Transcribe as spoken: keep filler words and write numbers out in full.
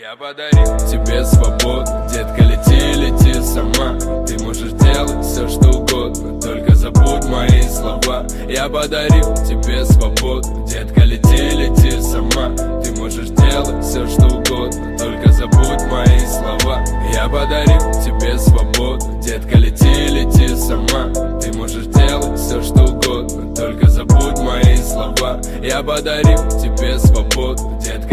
Я подарил тебе свободу, детка, лети, лети сама. Ты можешь делать все, что угодно, только забудь мои слова. Я подарил тебе свободу, детка, лети, лети сама. Ты можешь делать все, что угодно, только забудь мои слова. Я подарил тебе свободу, детка, лети, лети сама. Ты можешь делать все, что угодно, только забудь мои слова. Я подарил тебе свободу, детка.